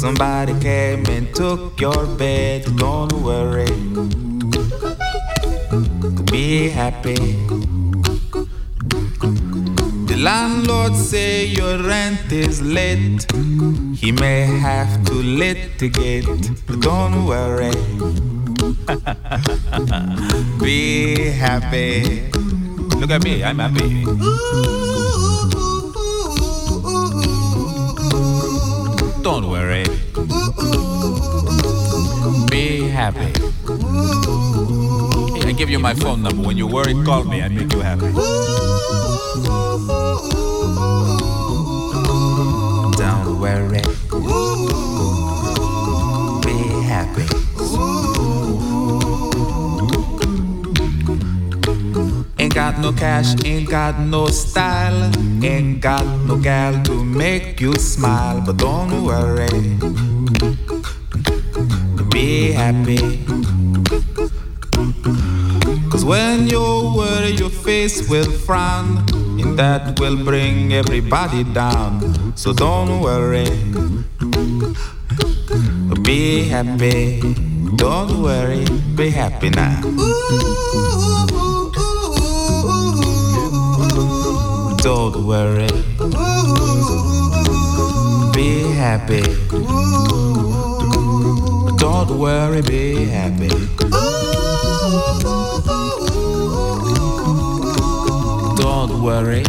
Somebody came and took your bed. Don't worry, be happy. The landlord say your rent is late. He may have to litigate, but don't worry. Be happy. Look at me, I'm happy. Don't worry. Be happy. Hey, I give you my phone number. When you worry, call me. I make you happy. Don't worry. Be happy. Ain't got no cash, ain't got no style, ain't got no gal to make you smile, but don't worry, be happy. Cause when you worry, your face will frown, and that will bring everybody down. So don't worry, be happy. Don't worry, be happy now. Don't worry, be happy. Don't worry, be happy. Don't worry,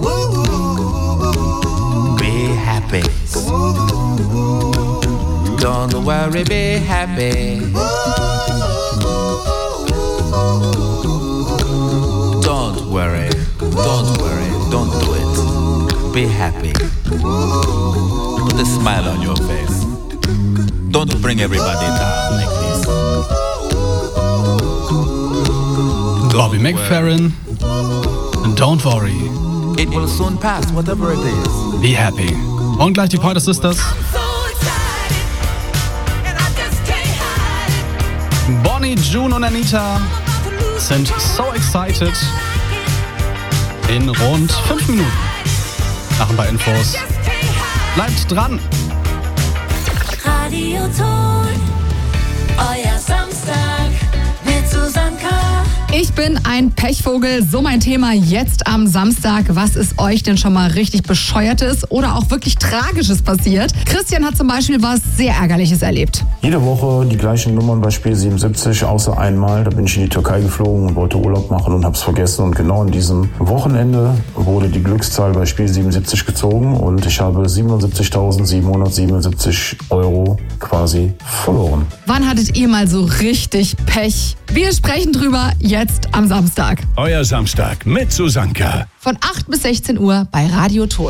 be happy. Don't worry, be happy. Don't worry, don't worry, don't do it. Be happy. Put a smile on your face. Don't bring everybody down like this. Bobby McFerrin. Don't worry. It will soon pass, whatever it is. Be happy. Und gleich die Pointer Sisters. Bonnie, June und Anita sind so excited in rund 5 Minuten. Nach ein paar Infos. Bleibt dran. Radioton, euer Samstag mit Susanka. Ich bin ein Pechvogel, so mein Thema jetzt am Samstag. Was ist euch denn schon mal richtig Bescheuertes oder auch wirklich Tragisches passiert? Christian hat zum Beispiel was sehr Ärgerliches erlebt. Jede Woche die gleichen Nummern bei Spiel 77, außer einmal. Da bin ich in die Türkei geflogen und wollte Urlaub machen und hab's vergessen. Und genau an diesem Wochenende wurde die Glückszahl bei Spiel 77 gezogen und ich habe 77.777 € quasi verloren. Wann hattet ihr mal so richtig Pech? Wir sprechen drüber jetzt am Samstag. Euer Samstag mit Susanka. Von 8 bis 16 Uhr bei Radioton.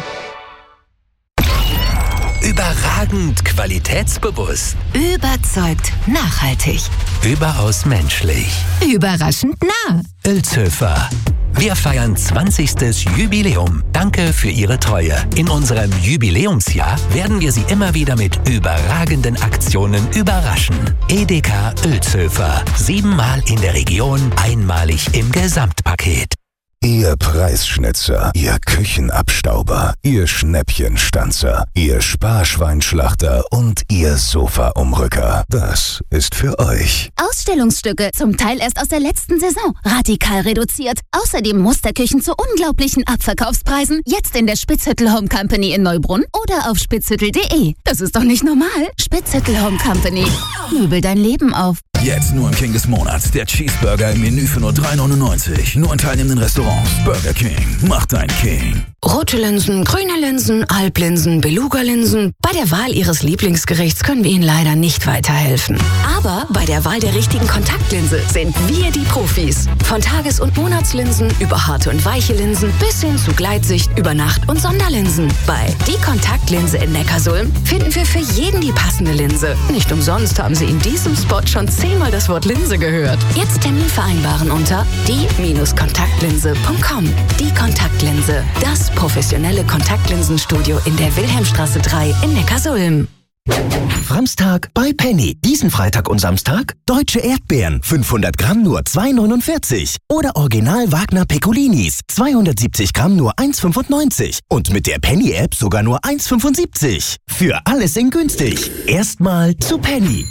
Überragend qualitätsbewusst. Überzeugt nachhaltig. Überaus menschlich. Überraschend nah. Ölzhöfer. Wir feiern 20. Jubiläum. Danke für Ihre Treue. In unserem Jubiläumsjahr werden wir Sie immer wieder mit überragenden Aktionen überraschen. Edeka Ölzhöfer. 7-mal in der Region, einmalig im Gesamtpaket. Ihr Preisschnitzer, Ihr Küchenabstauber, Ihr Schnäppchenstanzer, Ihr Sparschweinschlachter und Ihr Sofaumrücker. Das ist für euch. Ausstellungsstücke, zum Teil erst aus der letzten Saison. Radikal reduziert. Außerdem Musterküchen zu unglaublichen Abverkaufspreisen. Jetzt in der Spitzhüttel Home Company in Neubrunn oder auf spitzhüttel.de. Das ist doch nicht normal. Spitzhüttel Home Company. Möbel dein Leben auf. Jetzt nur im King des Monats. Der Cheeseburger im Menü für nur 3,99. Nur in teilnehmenden Restaurants. Burger King. Mach dein King. Rote Linsen, grüne Linsen, Alplinsen, Beluga-Linsen. Bei der Wahl Ihres Lieblingsgerichts können wir Ihnen leider nicht weiterhelfen. Aber bei der Wahl der richtigen Kontaktlinse sind wir die Profis. Von Tages- und Monatslinsen über harte und weiche Linsen bis hin zu Gleitsicht, Übernacht- und Sonderlinsen. Bei Die Kontaktlinse in Neckarsulm finden wir für jeden die passende Linse. Nicht umsonst haben Sie in diesem Spot schon 10-mal das Wort Linse gehört. Jetzt Termin vereinbaren unter die-kontaktlinse.com. Die Kontaktlinse, das professionelle Kontaktlinsenstudio in der Wilhelmstraße 3 in Neckarsulm. Samstag bei Penny. Diesen Freitag und Samstag deutsche Erdbeeren, 500 Gramm nur 2,49. Oder Original Wagner Pecolinis, 270 Gramm nur 1,95. Und mit der Penny-App sogar nur 1,75. Für alles in günstig. Erstmal zu Penny.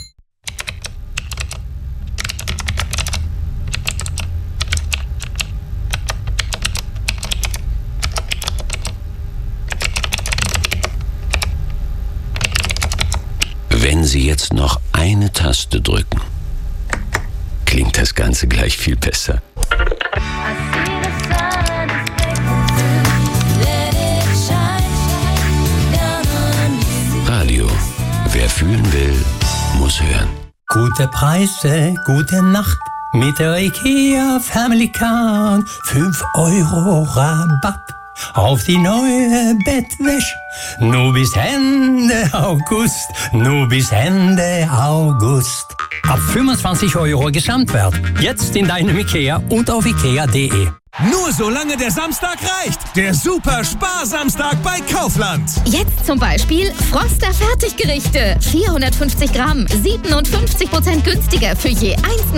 Wenn Sie jetzt noch eine Taste drücken, klingt das Ganze gleich viel besser. Radio. Wer fühlen will, muss hören. Gute Preise, gute Nacht. Mit der IKEA Family Card. 5 € Rabatt auf die neue Bettwäsche. Nur bis Ende August. Nur bis Ende August. Ab 25 € Gesamtwert. Jetzt in deinem IKEA und auf ikea.de. Nur solange der Samstag reicht. Der Super Sparsamstag bei Kaufland. Jetzt zum Beispiel Froster Fertiggerichte. 450 Gramm, 57% günstiger für je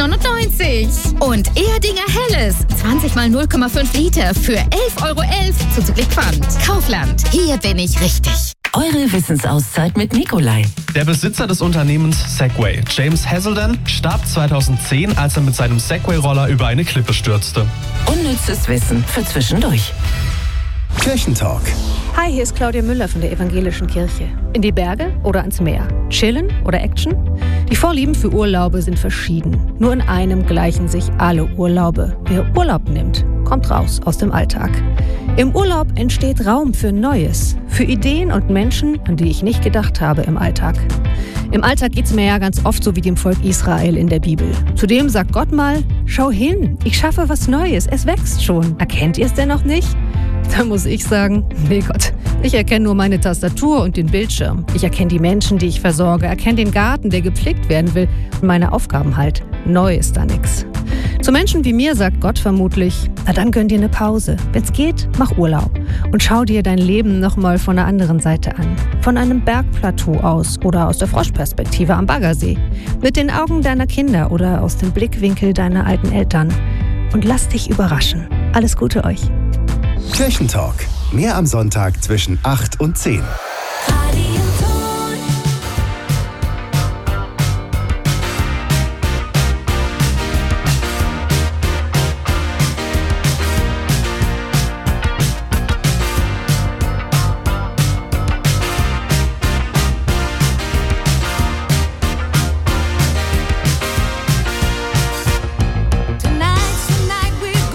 1,99. Und Erdinger Helles, 20 mal 0,5 Liter für 11,11 € zuzüglich Pfand. Kaufland, hier bin ich richtig. Eure Wissensauszeit mit Nikolai. Der Besitzer des Unternehmens Segway, James Hazelden, starb 2010, als er mit seinem Segway-Roller über eine Klippe stürzte. Unnützes Wissen für zwischendurch. Kirchentalk. Hi, hier ist Claudia Müller von der Evangelischen Kirche. In die Berge oder ans Meer? Chillen oder Action? Die Vorlieben für Urlaube sind verschieden. Nur in einem gleichen sich alle Urlaube. Wer Urlaub nimmt, kommt raus aus dem Alltag. Im Urlaub entsteht Raum für Neues, für Ideen und Menschen, an die ich nicht gedacht habe im Alltag. Im Alltag geht's mir ja ganz oft so wie dem Volk Israel in der Bibel. Zudem sagt Gott mal, schau hin, ich schaffe was Neues, es wächst schon. Erkennt ihr es denn noch nicht? Da muss ich sagen, nee Gott, ich erkenne nur meine Tastatur und den Bildschirm. Ich erkenne die Menschen, die ich versorge, erkenne den Garten, der gepflegt werden will und meine Aufgaben halt. Neu ist da nix. Zu Menschen wie mir sagt Gott vermutlich, na dann gönn dir eine Pause. Wenn's geht, mach Urlaub und schau dir dein Leben nochmal von der anderen Seite an. Von einem Bergplateau aus oder aus der Froschperspektive am Baggersee. Mit den Augen deiner Kinder oder aus dem Blickwinkel deiner alten Eltern. Und lass dich überraschen. Alles Gute euch. Kirchentalk. Mehr am Sonntag zwischen 8 und 10.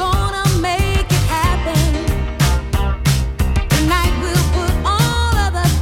Tonight we'll put all of the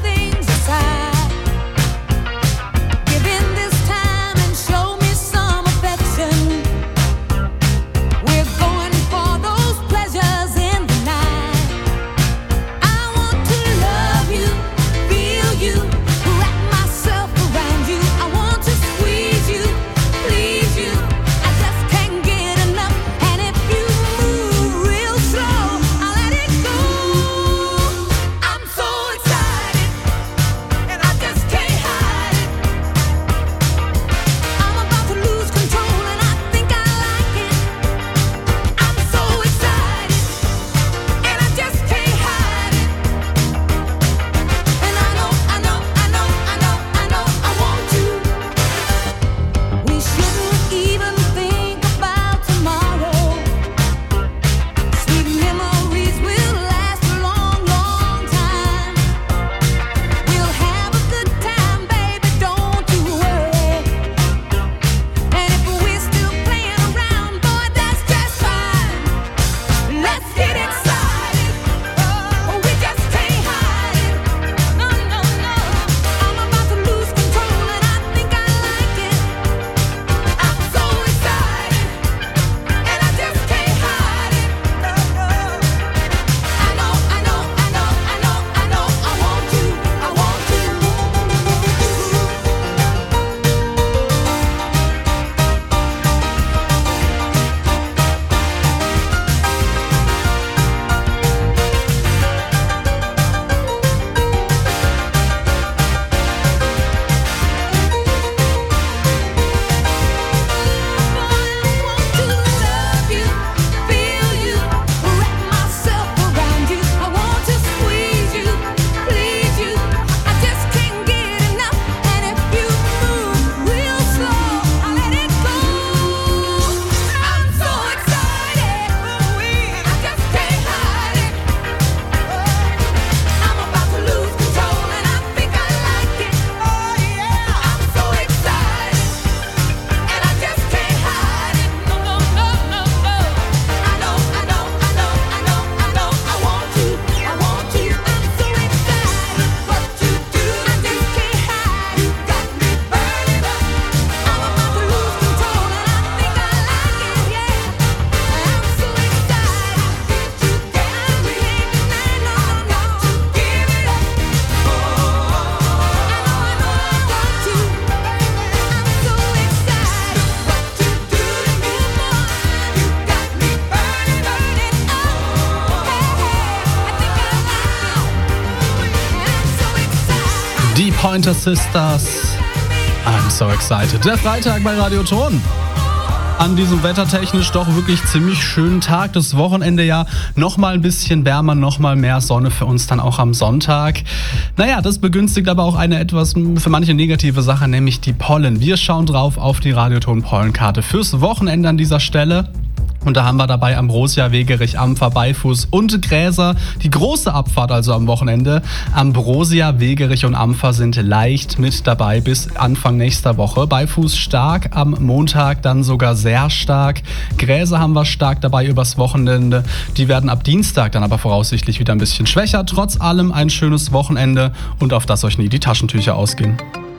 Pointer Sisters. I'm so excited. Der Freitag bei Radio Ton. An diesem wettertechnisch doch wirklich ziemlich schönen Tag. Das Wochenende ja nochmal ein bisschen wärmer, nochmal mehr Sonne für uns dann auch am Sonntag. Naja, das begünstigt aber auch eine etwas für manche negative Sache, nämlich die Pollen. Wir schauen drauf auf die Radioton-Pollenkarte fürs Wochenende an dieser Stelle. Und da haben wir dabei Ambrosia, Wegerich, Ampfer, Beifuß und Gräser. Die große Abfahrt also am Wochenende. Ambrosia, Wegerich und Ampfer sind leicht mit dabei bis Anfang nächster Woche. Beifuß stark, am Montag dann sogar sehr stark. Gräser haben wir stark dabei übers Wochenende. Die werden ab Dienstag dann aber voraussichtlich wieder ein bisschen schwächer. Trotz allem ein schönes Wochenende und auf das euch nie die Taschentücher ausgehen.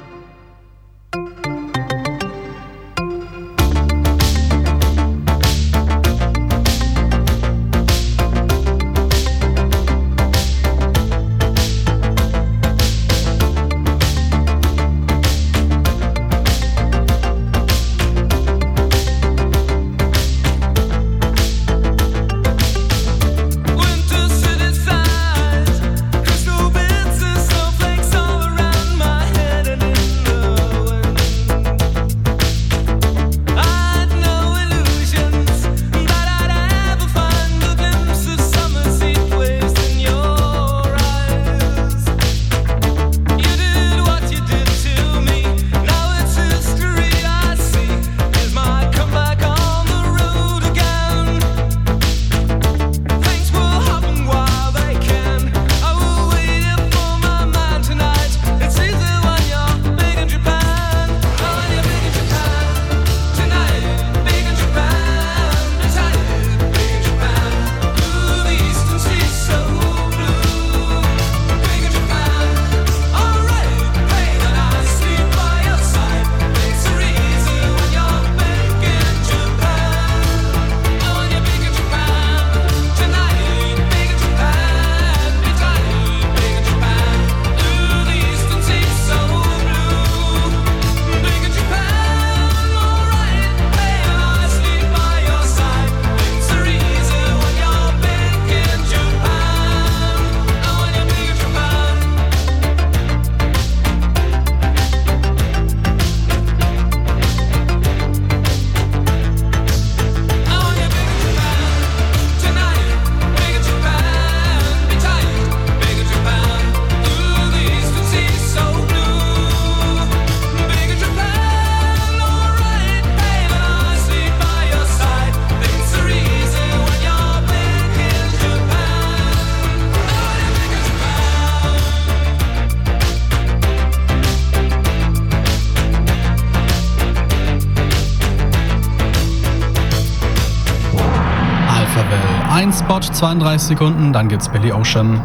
Ein Spot, 32 Sekunden, dann gibt's Billy Ocean.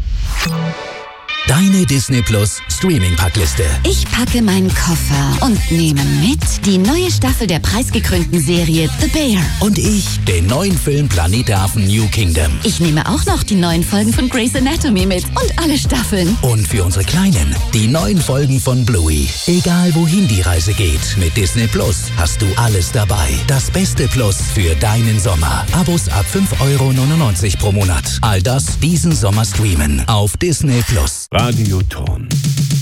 Deine Disney Plus Streaming-Packliste. Ich packe meinen Koffer und nehme mit die neue Staffel der preisgekrönten Serie The Bear. Und ich den neuen Film Planet der Affen New Kingdom. Ich nehme auch noch die neuen Folgen von Grey's Anatomy mit und alle Staffeln. Und für unsere Kleinen die neuen Folgen von Bluey. Egal wohin die Reise geht, mit Disney Plus hast du alles dabei. Das beste Plus für deinen Sommer. Abos ab 5,99 € pro Monat. All das diesen Sommer streamen auf Disney Plus. Radio Ton.